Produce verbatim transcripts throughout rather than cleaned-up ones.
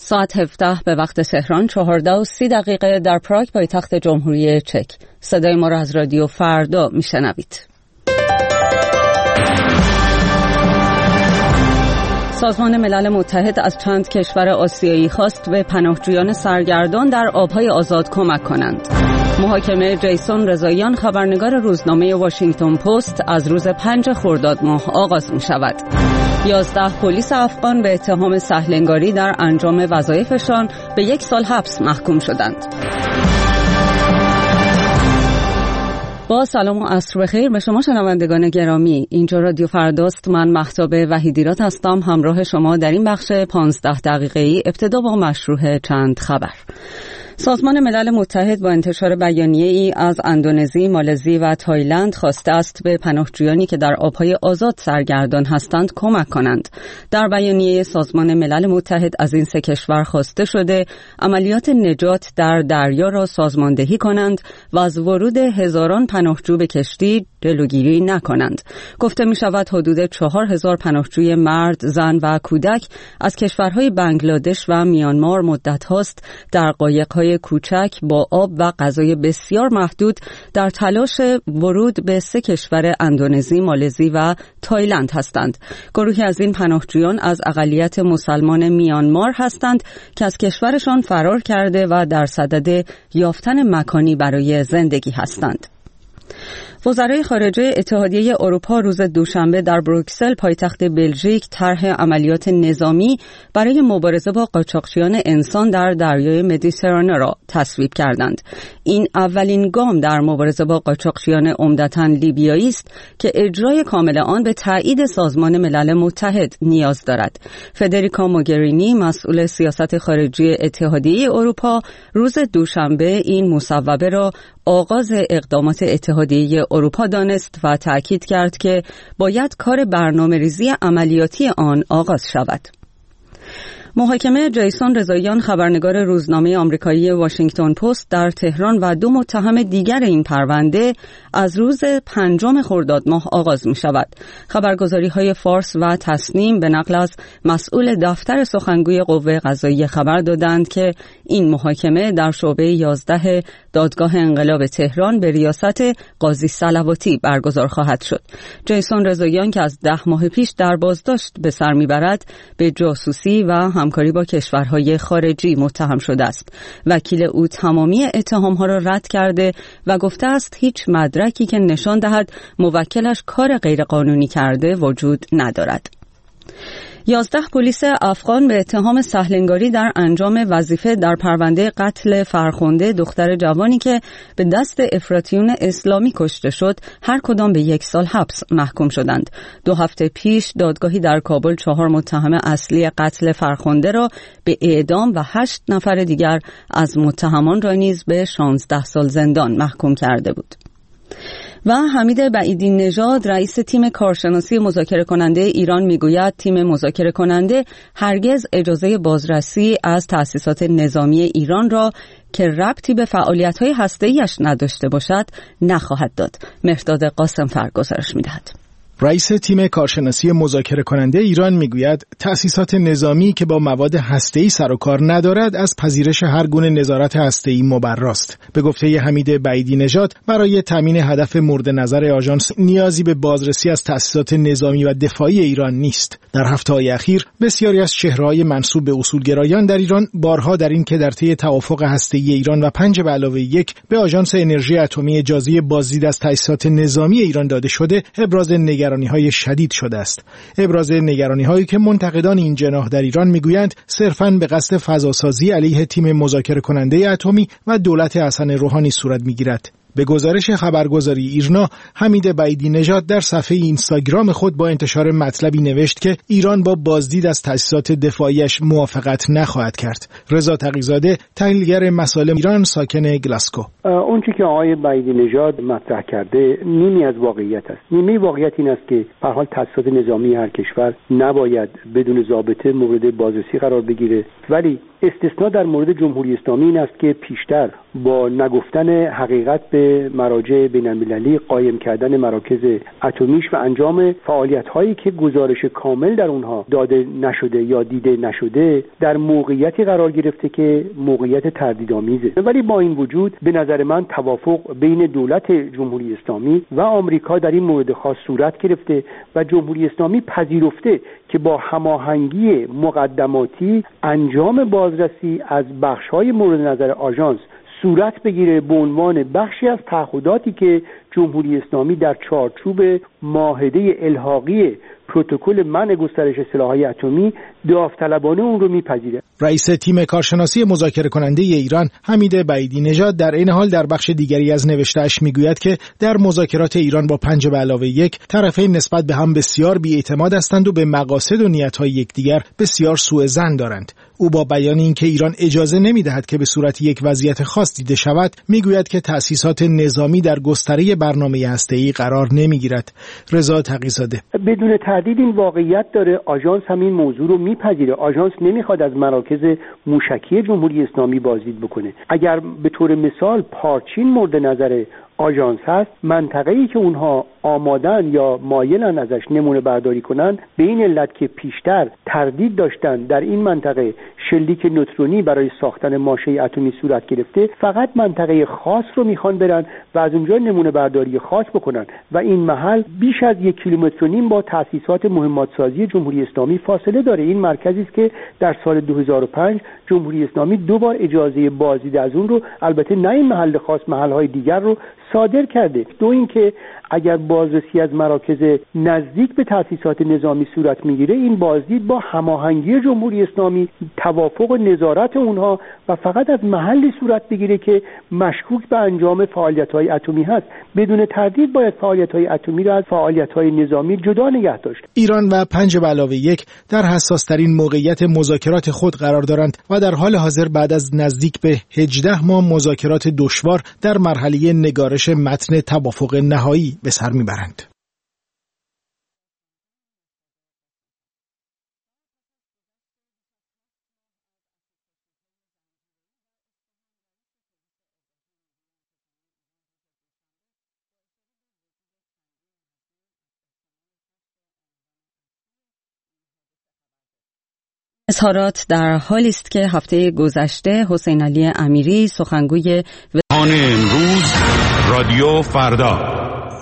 ساعت هفده به وقت تهران، چهارده و سی دقیقه در پراگ پایتخت جمهوری چک. صدای ما را از رادیو فردا میشنوید. سازمان ملل متحد از چند کشور آسیایی خواست به پناهجویان سرگردان در آبهای آزاد کمک کنند. محاکمه جیسون رضاییان، خبرنگار روزنامه واشنگتن پست، از روز پنج خرداد ماه آغاز می شود. یازده پلیس افغان به اتهام سهلنگاری در انجام وظایفشان به یک سال حبس محکوم شدند. با سلام و عصر بخیر به شما شنوندگان گرامی. اینجا رادیو فرداست. من مهتاب وحیدیرات هستم، همراه شما در این بخش پانزده دقیقه‌ای. ابتدا با مشروع چند خبر. سازمان ملل متحد با انتشار بیانیه‌ای از اندونزی، مالزی و تایلند خواسته است به پناهجویانی که در آبهای آزاد سرگردان هستند کمک کنند. در بیانیه سازمان ملل متحد از این سه کشور خواسته شده عملیات نجات در دریا را سازماندهی کنند و از ورود هزاران پناهجو به کشتی جلوگیری نکنند. گفته می شود حدود چهار هزار پناهجوی مرد، زن و کودک از کشورهای بنگلادش و میانمار مدت هاست در قایق‌های کوچک با آب و غذای بسیار محدود در تلاش ورود به سه کشور اندونزی، مالزی و تایلند هستند. گروهی از این پناهجویان از اقلیت مسلمان میانمار هستند که از کشورشان فرار کرده و در صدد یافتن مکانی برای زندگی هستند. وزرای خارجه اتحادیه اروپا روز دوشنبه در بروکسل، پایتخت بلژیک، طرح عملیات نظامی برای مبارزه با قاچاقچیان انسان در دریای مدیترانه را تصویب کردند. این اولین گام در مبارزه با قاچاقچیان عمدتاً لیبیایی است که اجرای کامل آن به تایید سازمان ملل متحد نیاز دارد. فدریکا موگرینی، مسئول سیاست خارجی اتحادیه اروپا، روز دوشنبه این مصوبه را آغاز اقدامات اتحادیه اروپا دانست و تأکید کرد که باید کار برنامه‌ریزی عملیاتی آن آغاز شود. محاکمه جیسون رضاییان، خبرنگار روزنامه آمریکایی واشنگتن پست، در تهران و دو متهم دیگر این پرونده از روز پنجم خرداد ماه آغاز می شود. خبرگزاری های فارس و تسنیم به نقل از مسئول دفتر سخنگوی قوه قضاییه خبر دادند که این محاکمه در شعبه یازده دادگاه انقلاب تهران به ریاست قاضی صلواتی برگزار خواهد شد. جیسون رضاییان که از ده ماه پیش در بازداشت به سر میبرد، به جاسوسی و همکاری با کشورهای خارجی متهم شده است. وکیل او تمامی اتهامها را رد کرده و گفته است هیچ مدرکی که نشان دهد موکلش کار غیرقانونی کرده وجود ندارد. یازده پلیس افغان به اتهام سهلنگاری در انجام وظیفه در پرونده قتل فرخنده، دختر جوانی که به دست افراطیون اسلامی کشته شد، هر کدام به یک سال حبس محکوم شدند. دو هفته پیش دادگاهی در کابل چهار متهم اصلی قتل فرخنده را به اعدام و هشت نفر دیگر از متهمان را نیز به شانزده سال زندان محکوم کرده بود. و حمید بعیدی نژاد، رئیس تیم کارشناسی مذاکره کننده ایران، میگوید تیم مذاکره کننده هرگز اجازه بازرسی از تأسیسات نظامی ایران را که ربطی به فعالیت‌های هسته‌ایش نداشته باشد نخواهد داد. مهرداد قاسم‌فر گزارش می‌دهد. رئیس تیم کارشناسی مذاکره کننده ایران میگوید تأسیسات نظامی که با مواد هسته‌ای سر و کار ندارد از پذیرش هر گونه نظارت هسته‌ای مبراست. به گفته حمید بعیدی نژاد، برای تامین هدف مورد نظر آژانس نیازی به بازرسی از تأسیسات نظامی و دفاعی ایران نیست. در هفته‌های اخیر بسیاری از چهره‌های منسوب به اصولگرایان در ایران بارها در این که در طی توافق هسته‌ای ایران و پنج به علاوه یک به آژانس انرژی اتمی اجازه بازدید از تأسیسات نظامی ایران داده شده، ابراز نگرانی‌های شدید شده است. ابراز نگرانی‌هایی که منتقدان این جناح در ایران میگویند صرفاً به قصد فضاسازی علیه تیم مذاکره کننده اتمی و دولت حسن روحانی صورت میگیرد. به گزارش خبرگزاری ایرنا، حمید بعیدی نژاد در صفحه اینستاگرام خود با انتشار مطلبی نوشت که ایران با بازدید از تأسیسات دفاعیش موافقت نخواهد کرد. رضا تقی‌زاده، تحلیلگر مسائل ایران، ساکن گلاسکو: اون چیزی که آقای بعیدی نژاد مطرح کرده نیمی از واقعیت است. نیمی واقعیت این است که به هر حال تأسیسات نظامی هر کشور نباید بدون ضابطه مورد بازرسی قرار بگیره، ولی استثناء در مورد جمهوری اسلامی این است که پیشتر با نگفتن حقیقت به مراجع بین‌المللی، قایم کردن مراکز اتمیش و انجام فعالیت‌هایی که گزارش کامل در اونها داده نشده یا دیده نشده در موقعیتی قرار گرفته که موقعیت تردیدآمیزه. ولی با این وجود به نظر من توافق بین دولت جمهوری اسلامی و آمریکا در این مورد خاص صورت گرفته و جمهوری اسلامی پذیرفته که با هماهنگی مقدماتی انجام بازرسی از بخش‌های مورد نظر آژانس صورت بگیره به عنوان بخشی از تعهداتی که جمهوری اسلامی در چارچوب معاهده الحاقی پروتکل منع گسترش سلاح‌های اتمی داوطلبانه اون رو میپذیره. رئیس تیم کارشناسی مذاکره کننده ایران حمید بعیدی نژاد در این حال در بخش دیگری از نوشته‌اش میگوید که در مذاکرات ایران با پنج به علاوه یک طرفین نسبت به هم بسیار بی‌اعتماد هستند و به مقاصد و نیت‌های یکدیگر بسیار سوء ظن دارند. او با بیان اینکه ایران اجازه نمی‌دهد که به صورت یک وضعیت خاص دیده شود، میگوید که تأسیسات نظامی در گستره برنامه هسته‌ای قرار نمی‌گیرد. رضا تقی‌زاده: بدون تردید این واقعیت داره. آژانس همین موضوع رو میپذیره. آژانس نمیخواد از مراکز موشکی جمهوری اسلامی بازدید بکنه. اگر به طور مثال پارچین مورد نظر آژانس هست، منطقه‌ای که اونها آمادن یا مایلن ازش نمونه برداری کنن، به این علت که پیشتر تردید داشتن در این منطقه شلیک نوترونی برای ساختن ماشه اتمی صورت گرفته، فقط منطقه خاص رو میخوان برن و از اونجا نمونه برداری خاص بکنن و این محل بیش از یک کیلومتر و نیم با تأسیسات مهمات سازی جمهوری اسلامی فاصله داره. این مرکزی است که در سال دو هزار و پنج جمهوری اسلامی دو بار اجازه بازدید از اون رو، البته نه این محل خاص، محل‌های دیگر رو صادر کرده. دو اینکه اگر بازرسی از مراکز نزدیک به تأسیسات نظامی صورت میگیره، این بازدید با هماهنگی جمهوری اسلامی، توافق و نظارت اونها و فقط از محلی صورت بگیره که مشکوک به انجام فعالیت‌های اتمی هست. بدون تردید باید فعالیت‌های اتمی را از فعالیت‌های نظامی جدا نگه داشت. ایران و پنج به علاوه یک در حساس‌ترین موقعیت مذاکرات خود قرار دارند و در حال حاضر بعد از نزدیک به هجده ماه مذاکرات دشوار در مرحله نگارش متن توافق نهایی به سر میبرند. اظهارات در حالی است که هفته گذشته حسین علی امیری سخنگوی آن امروز رادیو فردا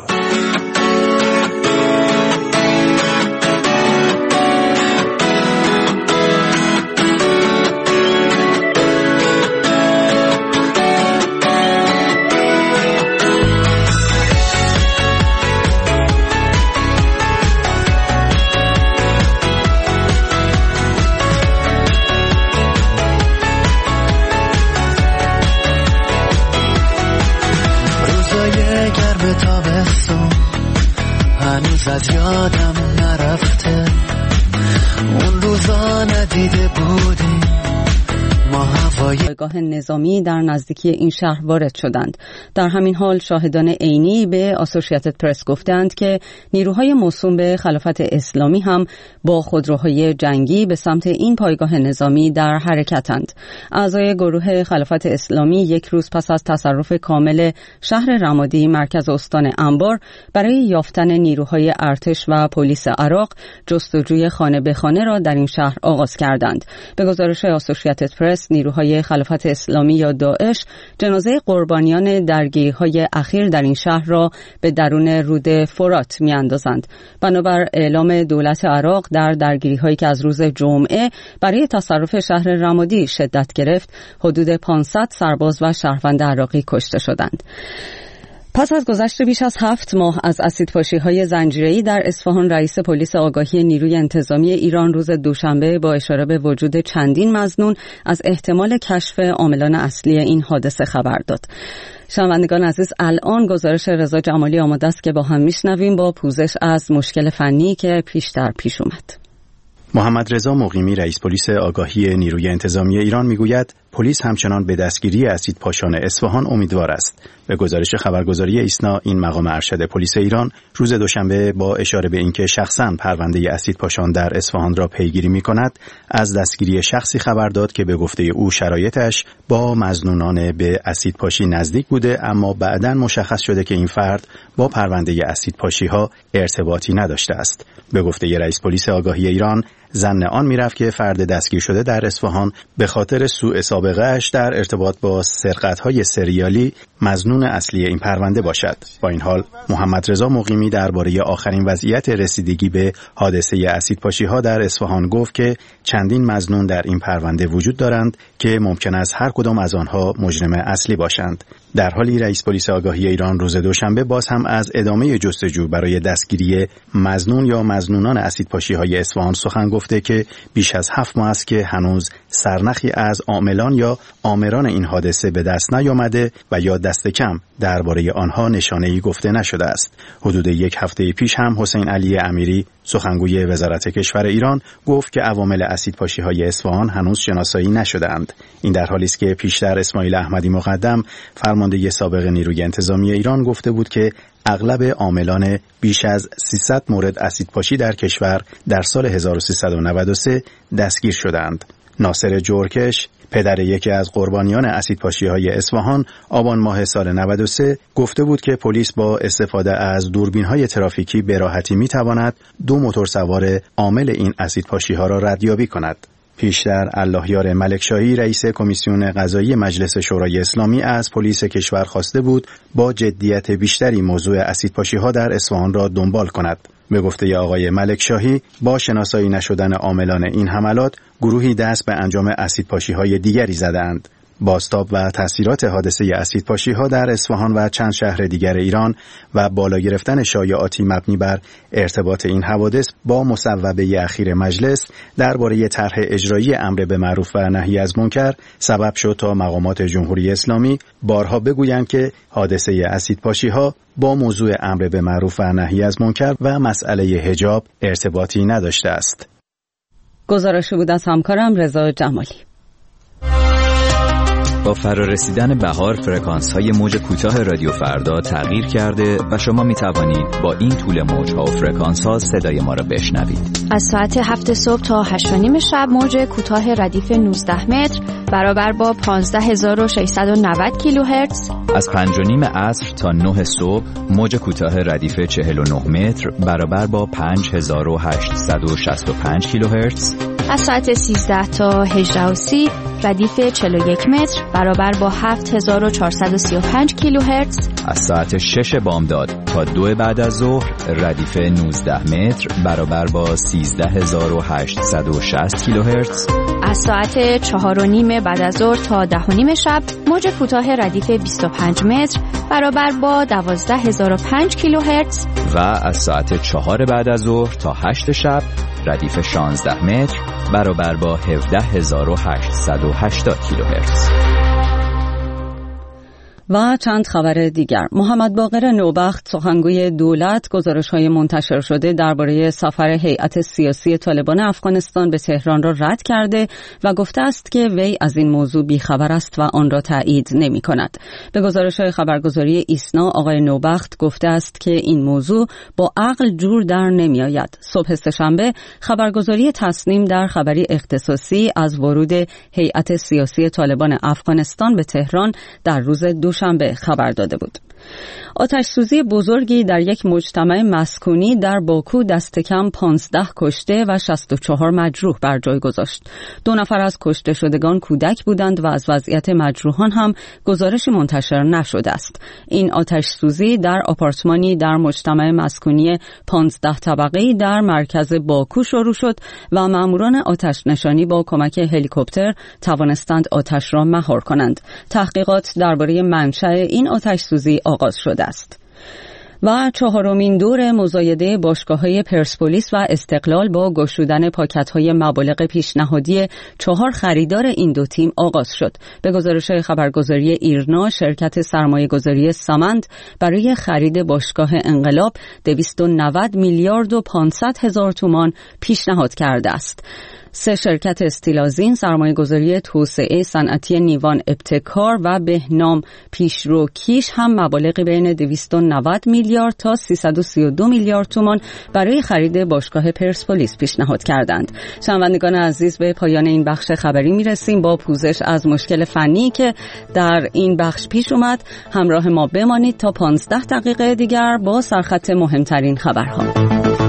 هنوز از یادم نرفته اون روزا ندیده بودیم ما هوای پایگاه نظامی در نزدیکی این شهر وارد شدند. در همین حال شاهدان عینی به آسوشیاتد پرس گفتند که نیروهای موسوم به خلافت اسلامی هم با خودروهای جنگی به سمت این پایگاه نظامی در حرکتند. اعضای گروه خلافت اسلامی یک روز پس از تصرف کامل شهر رمادی مرکز استان انبار برای یافتن نیروهای ارتش و پلیس عراق جستجوی خانه به خانه را در این شهر آغاز کردند. به گزارش آسوشیاتد پرس نیروهای خلافت اسلامی یا داعش جنازه قربانیان درگیری‌های اخیر در این شهر را به درون رود فرات می‌اندازند. بنابر اعلام دولت عراق در درگیری‌هایی که از روز جمعه برای تصرف شهر رمادی شدت گرفت، حدود پانصد سرباز و شهروند عراقی کشته شدند. پس از گذشت بیش از هفت ماه از اسیدپاشی‌های زنجیره‌ای در اصفهان، رئیس پلیس آگاهی نیروی انتظامی ایران روز دوشنبه با اشاره به وجود چندین مظنون از احتمال کشف عاملان اصلی این حادثه خبر داد. شنوندگان عزیز، الان گزارش رضا جمالی آماده است که با هم میشنویم با پوزش از مشکل فنی که پیشتر پیش اومد. محمد رضا مقیمی رئیس پلیس آگاهی نیروی انتظامی ایران میگوید پلیس همچنان به دستگیری اسیدپاشان اصفهان امیدوار است. به گزارش خبرگزاری ایسنا، این مقام ارشد پلیس ایران روز دوشنبه با اشاره به اینکه شخصاً پرونده اسیدپاشان در اصفهان را پیگیری می‌کند، از دستگیری شخصی خبر داد که به گفته او شرایطش با مظنونان به اسیدپاشی نزدیک بوده، اما بعداً مشخص شده که این فرد با پرونده اسیدپاشی‌ها ارتباطی نداشته است. به گفته رئیس پلیس آگاهی ایران، ظن آن میرفت که فرد دستگیر شده در اصفهان به خاطر سوء سابقه اش در ارتباط با سرقت‌های سریالی مظنون اصلی این پرونده باشد. با این حال محمد رضا مقیمی درباره آخرین وضعیت رسیدگی به حادثه اسیدپاشی‌ها در اصفهان گفت که چندین مظنون در این پرونده وجود دارند که ممکن است هر کدام از آنها مجرم اصلی باشند. در حالی رئیس پلیس آگاهی ایران روز دوشنبه باز هم از ادامه جستجو برای دستگیری مظنون یا مظنونان اسیدپاشی‌های اصفهان سخن گفته که بیش از هفت ماه است که هنوز سرنخی از عاملان یا آمران این حادثه به دست نیامده و یا دست کم درباره آنها نشانه‌ای گفته نشده است. حدود یک هفته پیش هم حسین علی امیری سخنگوی وزارت کشور ایران گفت که عوامل اسیدپاشی‌های اصفهان هنوز شناسایی نشده‌اند. این در حالی است که پیشتر اسماعیل احمدی مقدم فرمانده سابق نیروی انتظامی ایران گفته بود که اغلب عاملان بیش از سیصد مورد اسیدپاشی در کشور در سال هزار و سیصد و نود و سه دستگیر شدند. ناصر جورکش، پدر یکی از قربانیان اسیدپاشی‌های اصفهان، آبان ماه سال نود و سه گفته بود که پلیس با استفاده از دوربین‌های ترافیکی به راحتی می‌تواند دو موتورسوار عامل این اسیدپاشی‌ها را ردیابی کند. پیشتر اللهیار ملکشاهی رئیس کمیسیون قضایی مجلس شورای اسلامی از پلیس کشور خواسته بود با جدیت بیشتری موضوع اسیدپاشی‌ها در اصفهان را دنبال کند. به گفته آقای ملکشاهی، با شناسایی نشدن عاملان این حملات، گروهی دست به انجام اسیدپاشی‌های دیگری زدند. بازتاب و تأثیرات حادثه اسیدپاشی‌ها در اصفهان و چند شهر دیگر ایران و بالا گرفتن شایعاتی مبنی بر ارتباط این حوادث با مصوبه اخیر مجلس درباره طرح اجرایی امر به معروف و نهی از منکر سبب شد تا مقامات جمهوری اسلامی بارها بگویند که حادثه اسیدپاشی‌ها با موضوع امر به معروف و نهی از منکر و مسئله حجاب ارتباطی نداشته است. گزارشی بود از همکارم رضا جمالی. با فرارسیدن بهار فرکانس‌های موج کوتاه رادیو فردا تغییر کرده و شما می توانید با این طول موج‌ها و فرکانس‌ها صدای ما را بشنوید. از ساعت هفت صبح تا هشت و نیم شب موج کوتاه ردیف نوزده متر برابر با پانزده هزار و ششصد و نود کیلوهرتز. از پنج و نیم عصر تا نه صبح موج کوتاه ردیف چهل و نه متر برابر با پنج هزار و هشتصد و شصت و پنج کیلوهرتز. از ساعت سیزده تا هجده و سی ردیف چهل و یک متر برابر با هفت هزار و چهارصد و سی و پنج کیلوهرتز. از ساعت شش بامداد تا دو بعد از ظهر ردیف نوزده متر برابر با سیزده هزار و هشتصد و شصت کیلوهرتز. از ساعت چهار و نیم بعد از ظهر تا ده و نیم شب موج کوتاه ردیف بیست و پنج متر برابر با دوازده هزار و پنج کیلوهرتز. و از ساعت چهار بعد از ظهر تا هشت شب ردیف شانزده متر برابر با هفده هزار و هشتصد و هشتاد کیلوهرتز. و چند خبر دیگر. محمد باقر نوبخت سخنگوی دولت گزارش‌های منتشر شده درباره سفر هیئت سیاسی طالبان افغانستان به تهران را رد کرده و گفته است که وی از این موضوع بیخبر است و آن را تایید نمی‌کند. به گزارش‌های خبرگزاری ایسنا آقای نوبخت گفته است که این موضوع با عقل جور در نمی‌آید. صبح سه‌شنبه خبرگزاری تصنیم در خبری اختصاصی از ورود هیئت سیاسی طالبان افغانستان به تهران در روز دوشنبه خبر داده بود. آتش سوزی بزرگی در یک مجتمع مسکونی در باکو دست کم پانزده کشته و شصت و چهار مجروح بر جای گذاشت. دو نفر از کشته شدگان کودک بودند و از وضعیت مجروحان هم گزارشی منتشر نشده است. این آتش سوزی در آپارتمانی در مجتمع مسکونی پانزده طبقه‌ای در مرکز باکو شروع شد و ماموران آتش نشانی با کمک هلیکوپتر توانستند آتش را مهار کنند. تحقیقات درباره منشأ این آتش سوزی آغاز شده است. و چهارمین دور مزایده باشگاه‌های پرسپولیس و استقلال با گشودن پاکت‌های مبالغ پیشنهادی چهار خریدار این دو تیم آغاز شد. به گزارش خبرگزاری ایرنا، شرکت سرمایه‌گذاری سمند برای خرید باشگاه انقلاب دویست و نود میلیارد و پانصد هزار تومان پیشنهاد کرده است. سه شرکت استیلازین، سرمایه‌گذاری توسعه صنعتی نیوان ابتکار و بهنام پیشرو کیش هم مبالغی بین دویست و نود میلیارد تا سیصد و سی و دو میلیارد تومان برای خرید باشگاه پرسپولیس پیشنهاد کردند. شنوندگان عزیز، به پایان این بخش خبری میرسیم. با پوزش از مشکل فنی که در این بخش پیش اومد همراه ما بمانید تا پانزده دقیقه دیگر با سرخط مهمترین خبرها.